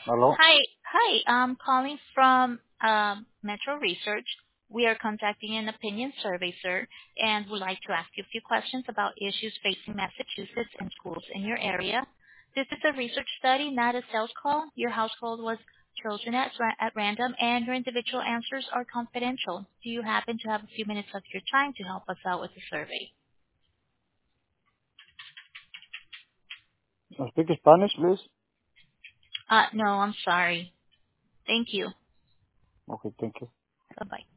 Hello? Hi. I'm calling from Metro Research. We are conducting an opinion survey, sir, and would like to ask you a few questions about issues facing Massachusetts and schools in your area. This is a research study, not a sales call. Your household was chosen at random, and your individual answers are confidential. Do you happen to have a few minutes of your time to help us out with the survey? Speak Spanish, please. No, I'm sorry. Thank you. Okay, thank you. Bye-bye.